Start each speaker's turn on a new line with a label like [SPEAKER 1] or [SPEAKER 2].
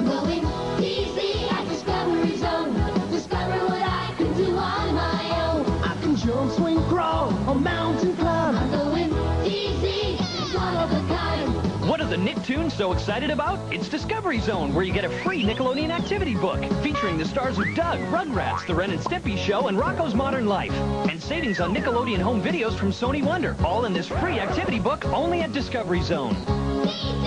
[SPEAKER 1] going easy at Discovery Zone. Discover what I can do on my own.
[SPEAKER 2] I can jump, swing, crawl, or mountain climb.
[SPEAKER 1] I'm going easy, one of a kind.
[SPEAKER 3] What are the Nicktoons so excited about? It's Discovery Zone, where you get a free Nickelodeon activity book featuring the stars of Doug, Rugrats, The Ren and Stimpy Show, and Rocko's Modern Life. And savings on Nickelodeon home videos from Sony Wonder, all in this free activity book only at Discovery Zone.